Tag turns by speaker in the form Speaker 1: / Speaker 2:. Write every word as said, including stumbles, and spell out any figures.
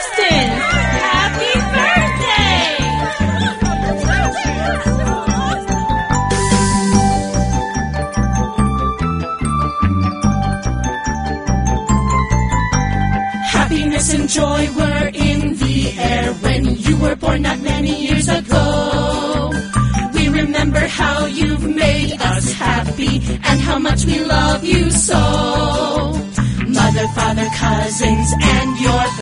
Speaker 1: Austin, happy birthday! Happiness and joy were in the air when you were born not many years ago. We remember how you've made us happy and how much we love you so. Mother, father, cousins, and your